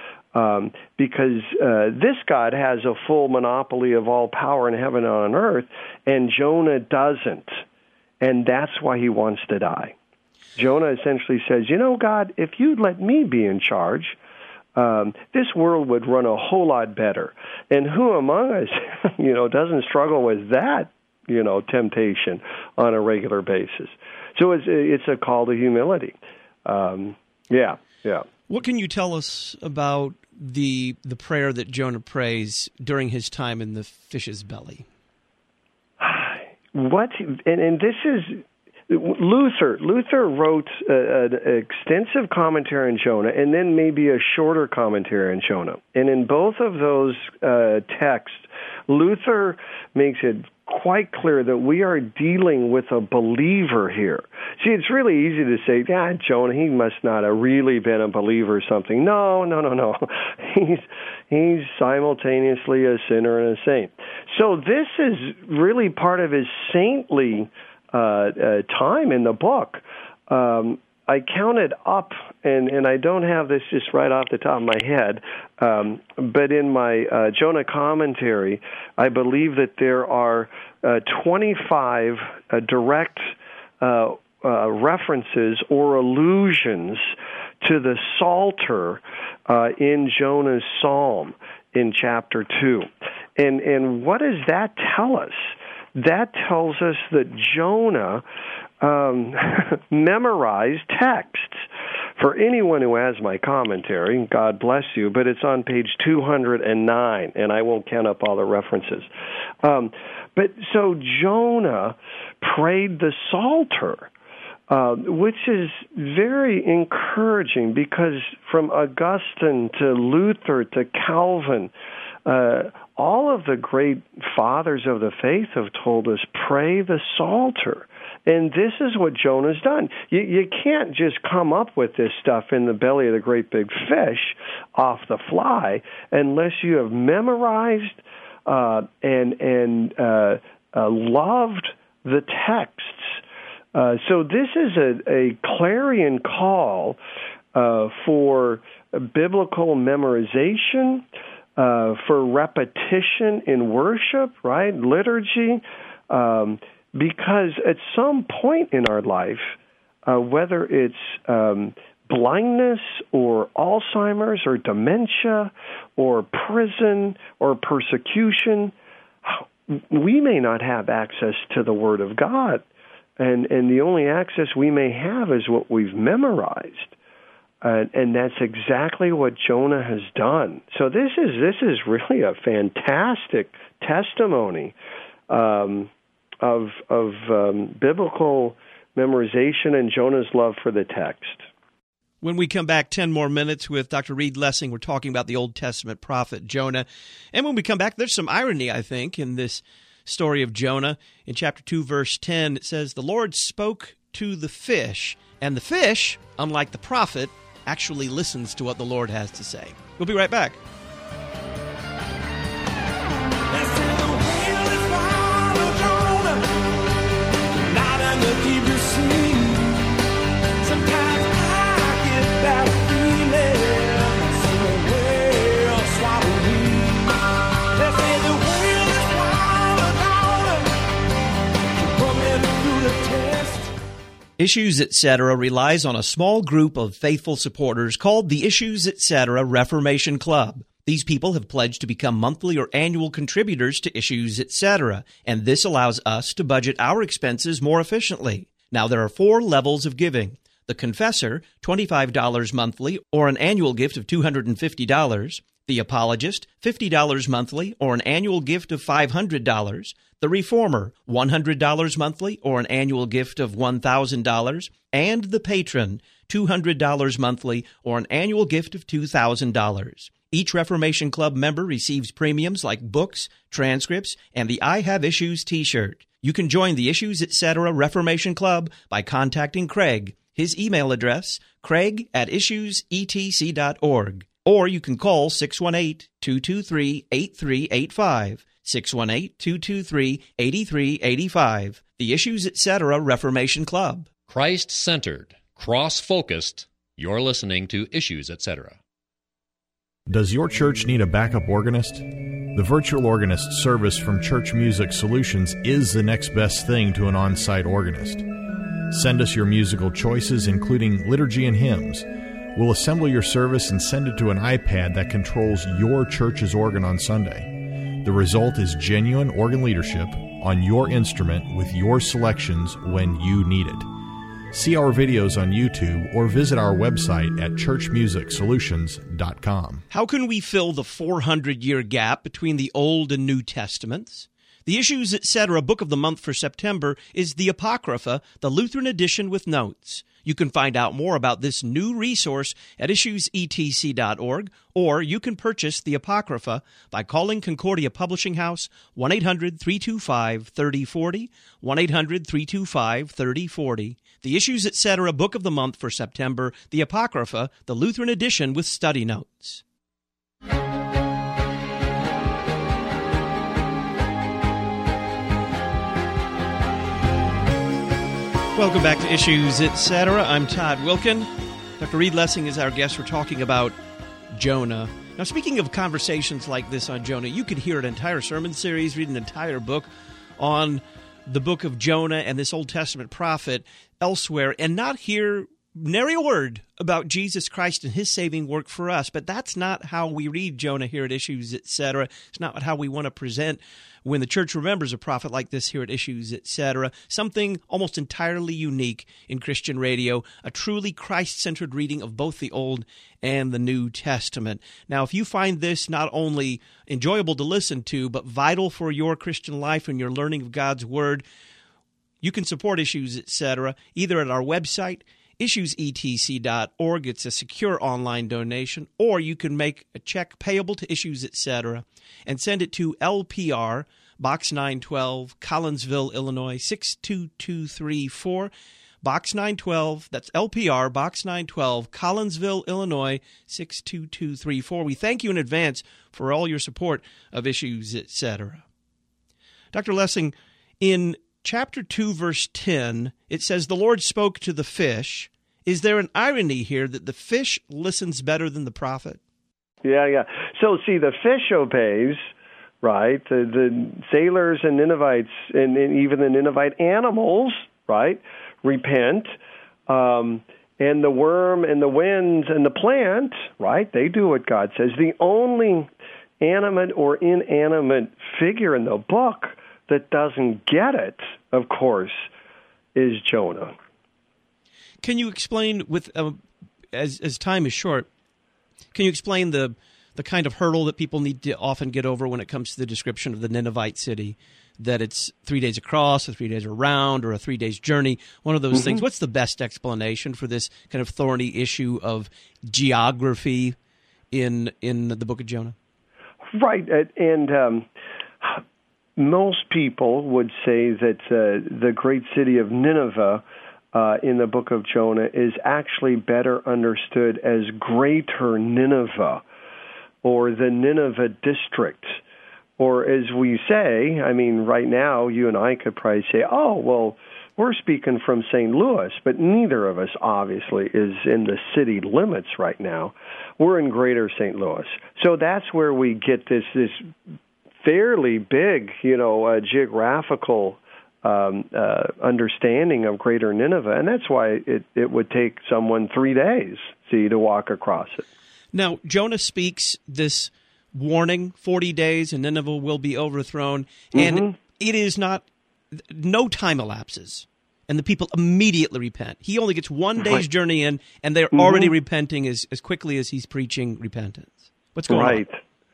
Speaker 3: Um, because uh, this God has a full monopoly of all power in heaven and on earth, and Jonah doesn't. And that's why he wants to die. Jonah essentially says, you know, God, if you'd let me be in charge, um, this world would run a whole lot better. And who among us, you know, doesn't struggle with that, you know, temptation on a regular basis? So it's it's a call to humility. Um, yeah, yeah.
Speaker 2: What can you tell us about the the prayer that Jonah prays during his time in the fish's belly?
Speaker 3: What, and, and this is, Luther. Luther wrote a, an extensive commentary on Jonah, and then maybe a shorter commentary on Jonah. And in both of those uh, texts, Luther makes it quite clear that we are dealing with a believer here. See, it's really easy to say, yeah, Jonah, he must not have really been a believer or something. No, no, no, no. He's he's simultaneously a sinner and a saint. So this is really part of his saintly uh, uh, time in the book. Um, I counted up, and, and I don't have this just right off the top of my head, um, but in my uh, Jonah commentary, I believe that there are uh, twenty-five uh, direct uh, uh, references or allusions to the Psalter uh, in Jonah's psalm in chapter two. And, and what does that tell us? That tells us that Jonah um, memorized texts. For anyone who has my commentary, God bless you, but it's on page two hundred nine, and I won't count up all the references. Um, but so Jonah prayed the Psalter, uh, which is very encouraging because from Augustine to Luther to Calvin, uh, all of the great fathers of the faith have told us, pray the Psalter. And this is what Jonah's done. You, you can't just come up with this stuff in the belly of the great big fish off the fly unless you have memorized uh, and, and uh, uh, loved the texts. Uh, so this is a, a clarion call uh, for biblical memorization, uh, for repetition in worship, right, liturgy, um, because at some point in our life, uh, whether it's um, blindness or Alzheimer's or dementia or prison or persecution, we may not have access to the Word of God. And and the only access we may have is what we've memorized. Uh, and that's exactly what Jonah has done. So this is this is really a fantastic testimony um, of, of um, biblical memorization and Jonah's love for the text.
Speaker 2: When we come back, ten more minutes with Doctor Reed Lessing, we're talking about the Old Testament prophet Jonah. And when we come back, there's some irony, I think, in this story of Jonah. In chapter two, verse ten, it says, "The Lord spoke to the fish, and the fish, unlike the prophet, actually listens to what the Lord has to say." We'll be right back. Issues Etc. relies on a small group of faithful supporters called the Issues Etc. Reformation Club. These people have pledged to become monthly or annual contributors to Issues Etc., and this allows us to budget our expenses more efficiently. Now, there are four levels of giving. The Confessor, twenty-five dollars monthly, or an annual gift of two hundred fifty dollars. The Apologist, fifty dollars monthly, or an annual gift of five hundred dollars. The Reformer, one hundred dollars monthly, or an annual gift of one thousand dollars. And the Patron, two hundred dollars monthly, or an annual gift of two thousand dollars. Each Reformation Club member receives premiums like books, transcripts, and the I Have Issues t-shirt. You can join the Issues Etc. Reformation Club by contacting Craig. His email address, craig at issues e t c dot org. Or you can call six one eight, two two three, eight three eight five, six one eight, two two three, eight three eight five. The Issues Etc. Reformation Club.
Speaker 1: Christ-centered, cross-focused. You're listening to Issues Etc.
Speaker 12: Does your church need a backup organist? The virtual organist service from Church Music Solutions is the next best thing to an on-site organist. Send us your musical choices, including liturgy and hymns. We'll assemble your service and send it to an iPad that controls your church's organ on Sunday. The result is genuine organ leadership on your instrument with your selections when you need it. See our videos on YouTube or visit our website at church music solutions dot com.
Speaker 2: How can we fill the four hundred year gap between the Old and New Testaments? The Issues Etc. Book of the Month for September is the Apocrypha, the Lutheran edition with notes. You can find out more about this new resource at issues e t c dot org, or you can purchase the Apocrypha by calling Concordia Publishing House, one eight hundred, three two five, three oh four oh, one eight hundred, three two five, three oh four oh. The Issues Etc. Book of the Month for September, the Apocrypha, the Lutheran edition with study notes. Welcome back to Issues Etc. I'm Todd Wilkin. Doctor Reed Lessing is our guest. We're talking about Jonah. Now, speaking of conversations like this on Jonah, you could hear an entire sermon series, read an entire book on the book of Jonah and this Old Testament prophet elsewhere and not hear nary a word about Jesus Christ and his saving work for us. But that's not how we read Jonah here at Issues Etc. It's not how we want to present when the church remembers a prophet like this here at Issues Etc. Something almost entirely unique in Christian radio, a truly Christ-centered reading of both the Old and the New Testament. Now, if you find this not only enjoyable to listen to, but vital for your Christian life and your learning of God's Word, you can support Issues Etc. either at our website, issues e t c dot org. It's a secure online donation, or you can make a check payable to Issues Etc. and send it to L P R, Box nine twelve, Collinsville, Illinois, six two two three four. Box nine twelve, that's L P R, Box nine twelve, Collinsville, Illinois, six two two three four. We thank you in advance for all your support of Issues Etc. Doctor Lessing, in chapter two, verse ten, it says, the Lord spoke to the fish. Is there an irony here that the fish listens better than the prophet?
Speaker 3: Yeah, yeah. So, see, the fish obeys, right? The, the sailors and Ninevites, and, and even the Ninevite animals, right, repent. Um, and the worm and the wind and the plant, right, they do what God says. The only animate or inanimate figure in the book that doesn't get it, of course, is Jonah.
Speaker 2: Can you explain, with uh, as as time is short, can you explain the the kind of hurdle that people need to often get over when it comes to the description of the Ninevite city, that it's three days across, or three days around, or a three days journey, one of those mm-hmm. things? What's the best explanation for this kind of thorny issue of geography in in the book of Jonah?
Speaker 3: Right, and um, most people would say that uh, the great city of Nineveh uh, in the book of Jonah is actually better understood as Greater Nineveh, or the Nineveh district. Or as we say, I mean, right now, you and I could probably say, oh, well, we're speaking from Saint Louis, but neither of us, obviously, is in the city limits right now. We're in Greater Saint Louis. So that's where we get this this fairly big, you know, uh, geographical um, uh, understanding of Greater Nineveh, and that's why it, it would take someone three days, see, to walk across it.
Speaker 2: Now, Jonah speaks this warning, forty days and Nineveh will be overthrown, and mm-hmm. it is not, no time elapses, and the people immediately repent. He only gets one day's right. journey in, and they're mm-hmm. already repenting as, as quickly as he's preaching repentance. What's going
Speaker 3: right.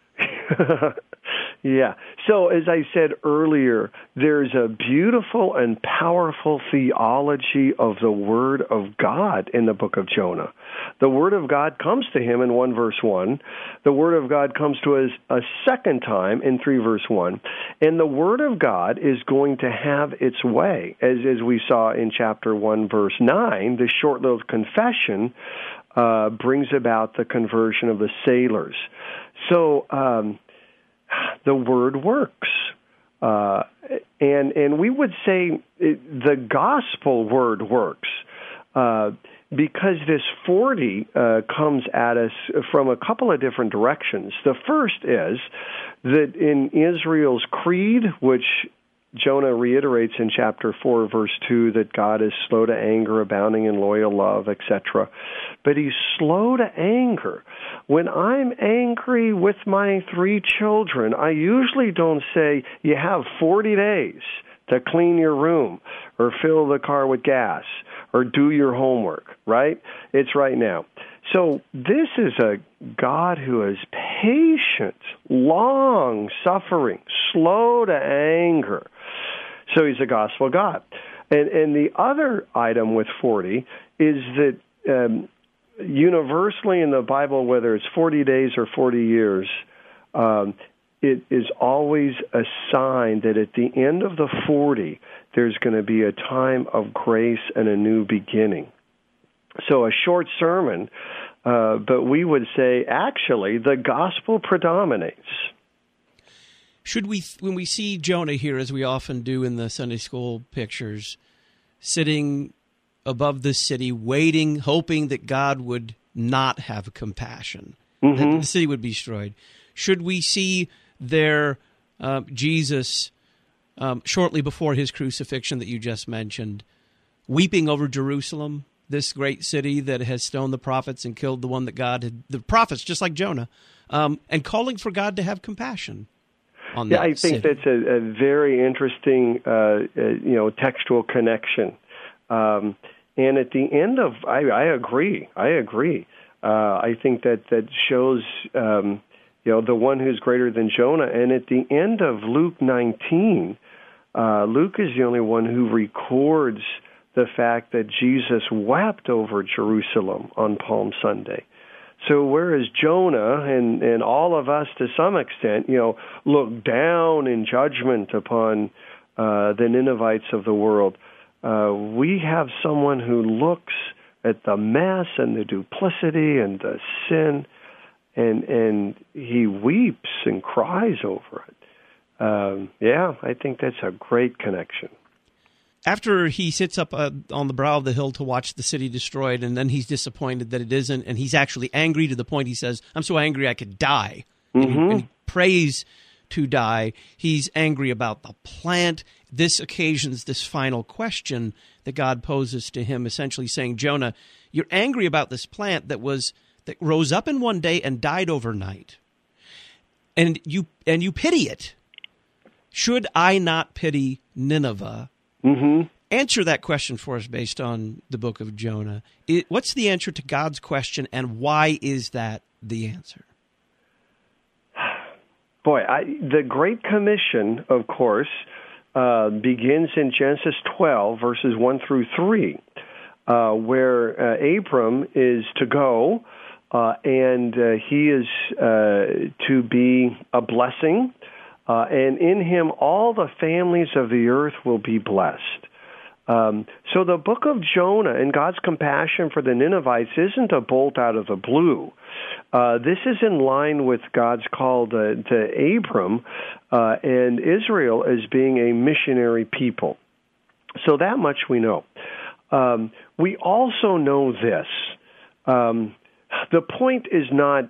Speaker 3: on? Yeah. So as I said earlier, there's a beautiful and powerful theology of the Word of God in the book of Jonah. The Word of God comes to him in one verse one. The Word of God comes to us a second time in three verse one. And the Word of God is going to have its way. As, as we saw in chapter one verse nine, the short-lived confession uh, brings about the conversion of the sailors. So, um, the word works. Uh, and and we would say it, the gospel word works uh, because this forty uh, comes at us from a couple of different directions. The first is that in Israel's creed, which Jonah reiterates in chapter four, verse two, that God is slow to anger, abounding in loyal love, et cetera. But he's slow to anger. When I'm angry with my three children, I usually don't say, you have forty days to clean your room, or fill the car with gas, or do your homework, right? It's right now. So this is a God who is patient, long-suffering, slow to anger. So he's a gospel God. And, and the other item with forty is that um, universally in the Bible, whether it's forty days or forty years, um, it is always a sign that at the end of the forty, there's going to be a time of grace and a new beginning. So a short sermon, uh, but we would say, actually, the gospel predominates.
Speaker 2: Should we, when we see Jonah here, as we often do in the Sunday school pictures, sitting above the city, waiting, hoping that God would not have compassion, mm-hmm. that the city would be destroyed, should we see there uh, Jesus, um, shortly before his crucifixion that you just mentioned, weeping over Jerusalem, this great city that has stoned the prophets and killed the one that God had, the prophets, just like Jonah, um, and calling for God to have compassion on
Speaker 3: yeah,
Speaker 2: that
Speaker 3: I think
Speaker 2: city.
Speaker 3: That's a, a very interesting, uh, uh, you know, textual connection. Um, and at the end of, I, I agree, I agree. Uh, I think that that shows, um, you know, the one who's greater than Jonah. And at the end of Luke nineteen, uh, Luke is the only one who records the fact that Jesus wept over Jerusalem on Palm Sunday. So whereas Jonah and, and all of us to some extent, you know, look down in judgment upon uh, the Ninevites of the world, uh, we have someone who looks at the mess and the duplicity and the sin, and and he weeps and cries over it. Um, yeah, I think that's a great connection.
Speaker 2: after he sits up uh, on the brow of the hill to watch the city destroyed, and then he's disappointed that it isn't, and he's actually angry to the point he says, I'm so angry I could die.
Speaker 3: Mm-hmm.
Speaker 2: And, he, and he prays to die. He's angry about the plant. This occasions this final question that God poses to him, essentially saying, Jonah, you're angry about this plant that was that rose up in one day and died overnight. And you and you pity it. Should I not pity Nineveh?
Speaker 3: Mm-hmm.
Speaker 2: Answer that question for us based on the book of Jonah. It, what's the answer to God's question, and why is that the answer?
Speaker 3: Boy, I, the Great Commission, of course, uh, begins in Genesis twelve, verses one through three, uh, where uh, Abram is to go, uh, and uh, he is uh, to be a blessing, uh, and in him all the families of the earth will be blessed. Um, so the book of Jonah and God's compassion for the Ninevites isn't a bolt out of the blue. Uh, this is in line with God's call to, to Abram uh, and Israel as being a missionary people. So that much we know. Um, we also know this. Um, the point is not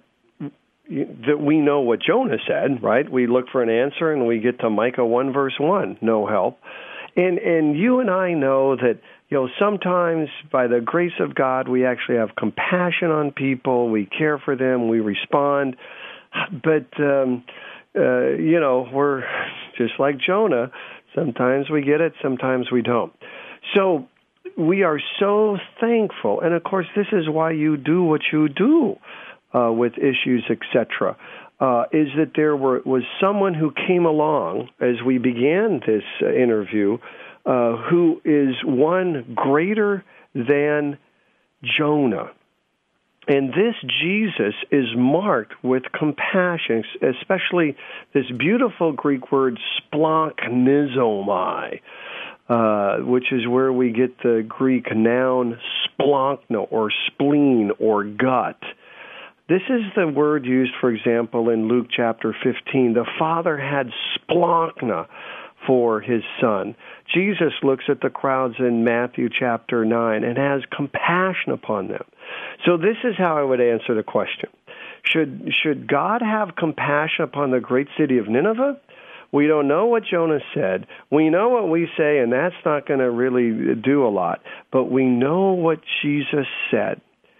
Speaker 3: that we know what Jonah said, right? We look for an answer and we get to Micah one, verse one, no help. And and you and I know that, you know, sometimes by the grace of God, we actually have compassion on people, we care for them, we respond. But, um, uh, you know, we're just like Jonah. Sometimes we get it, sometimes we don't. So we are so thankful. And, of course, this is why you do what you do uh, with issues, et cetera. Uh, is that there were, was someone who came along as we began this uh, interview uh, who is one greater than Jonah. And this Jesus is marked with compassion, especially this beautiful Greek word splanchnizomai, uh, which is where we get the Greek noun splanchna or spleen or gut. This is the word used, for example, in Luke chapter fifteen. The Father had splanchna for his Son. Jesus looks at the crowds in Matthew chapter nine and has compassion upon them. So this is how I would answer the question. Should, should God have compassion upon the great city of Nineveh? We don't know what Jonah said. We know what we say, and that's not going to really do a lot. But we know what Jesus said.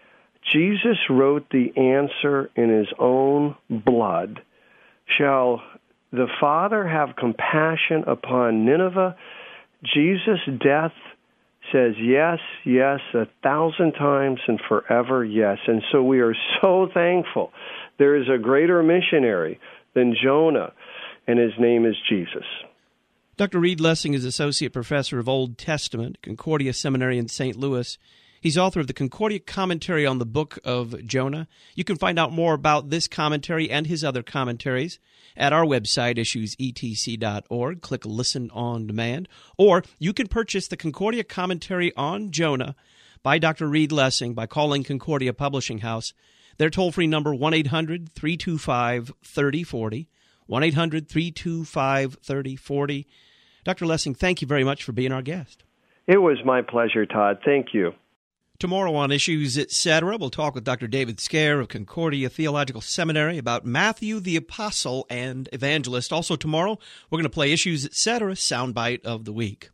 Speaker 3: Jesus wrote the answer in his own blood. Shall the Father have compassion upon Nineveh? Jesus' death says yes, yes, a thousand times and forever yes. And so we are so thankful. There is a greater missionary than Jonah, and his name is Jesus.
Speaker 2: Doctor Reed Lessing is Associate Professor of Old Testament, Concordia Seminary in Saint Louis. He's author of the Concordia Commentary on the Book of Jonah. You can find out more about this commentary and his other commentaries at our website, issues e t c dot org. Click Listen on Demand. Or you can purchase the Concordia Commentary on Jonah by Doctor Reed Lessing by calling Concordia Publishing House. Their toll-free number, one eight hundred three two five three oh four oh, one eight hundred three two five three oh four oh. Doctor Lessing, thank you very much for being our guest.
Speaker 3: It was my pleasure, Todd. Thank you.
Speaker 2: Tomorrow on Issues, et cetera, we'll talk with Doctor David Scare of Concordia Theological Seminary about Matthew the Apostle and Evangelist. Also tomorrow, we're going to play Issues, et cetera, soundbite of the week.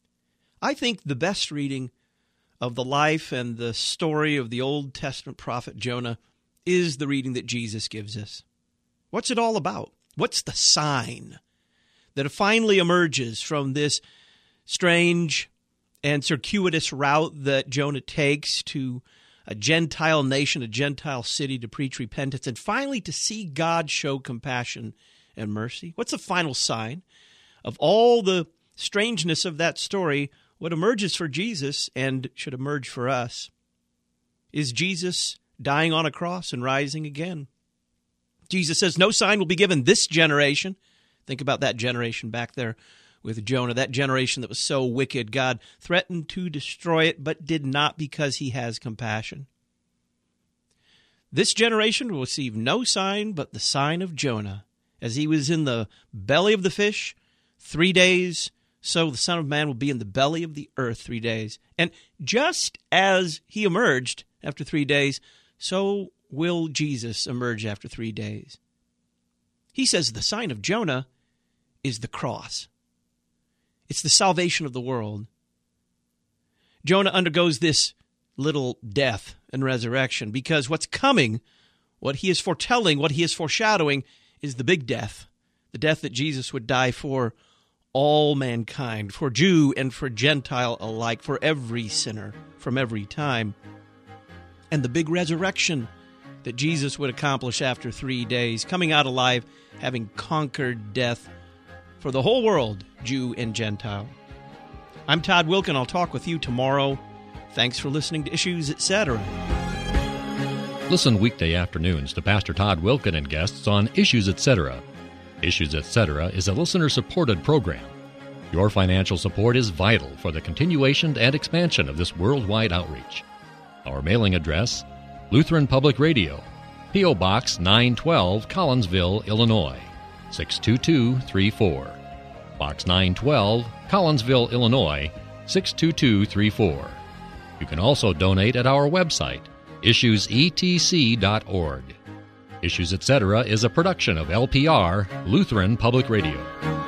Speaker 2: I think the best reading of the life and the story of the Old Testament prophet Jonah is the reading that Jesus gives us. What's it all about? What's the sign that finally emerges from this strange and circuitous route that Jonah takes to a Gentile nation, a Gentile city, to preach repentance, and finally to see God show compassion and mercy? What's the final sign of all the strangeness of that story? What emerges for Jesus and should emerge for us is Jesus dying on a cross and rising again. Jesus says, no sign will be given this generation. Think about that generation back there with Jonah, that generation that was so wicked. God threatened to destroy it, but did not, because he has compassion. This generation will receive no sign but the sign of Jonah, as he was in the belly of the fish three days, so the Son of Man will be in the belly of the earth three days. And just as he emerged after three days, so will Jesus emerge after three days. He says the sign of Jonah is the cross. It's the salvation of the world. Jonah undergoes this little death and resurrection because what's coming, what he is foretelling, what he is foreshadowing, is the big death, the death that Jesus would die for all mankind, for Jew and for Gentile alike, for every sinner from every time. And the big resurrection that Jesus would accomplish after three days, coming out alive, having conquered death for the whole world, Jew and Gentile. I'm Todd Wilken. I'll talk with you tomorrow. Thanks for listening to Issues, et cetera.
Speaker 1: Listen weekday afternoons to Pastor Todd Wilken and guests on Issues, et cetera. Issues, et cetera is a listener-supported program. Your financial support is vital for the continuation and expansion of this worldwide outreach. Our mailing address, Lutheran Public Radio, P O. Box nine twelve, Collinsville, Illinois, six two two three four. Box nine twelve, Collinsville, Illinois, six two two three four. You can also donate at our website, issues e t c dot org. Issues, et cetera is a production of L P R, Lutheran Public Radio.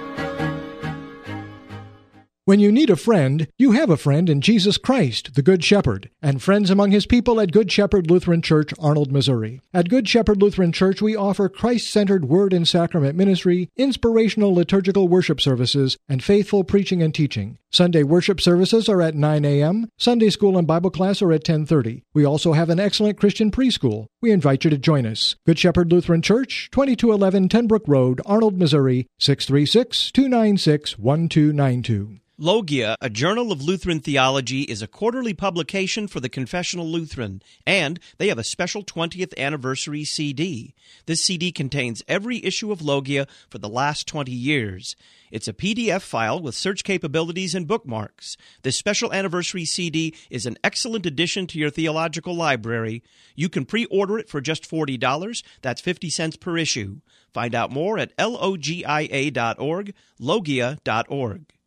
Speaker 13: When you need a friend, you have a friend in Jesus Christ, the Good Shepherd, and friends among his people at Good Shepherd Lutheran Church, Arnold, Missouri. At Good Shepherd Lutheran Church, we offer Christ-centered word and sacrament ministry, inspirational liturgical worship services, and faithful preaching and teaching. Sunday worship services are at nine a.m., Sunday school and Bible class are at ten thirty. We also have an excellent Christian preschool. We invite you to join us. Good Shepherd Lutheran Church, twenty-two eleven Ten Brook Road, Arnold, Missouri, six three six, two nine six, one two nine two.
Speaker 2: Logia, a journal of Lutheran theology, is a quarterly publication for the Confessional Lutheran, and they have a special twentieth anniversary C D. This C D contains every issue of Logia for the last twenty years. It's a P D F file with search capabilities and bookmarks. This special anniversary C D is an excellent addition to your theological library. You can pre-order it for just forty dollars. That's fifty cents per issue. Find out more at logia dot org, logia dot org.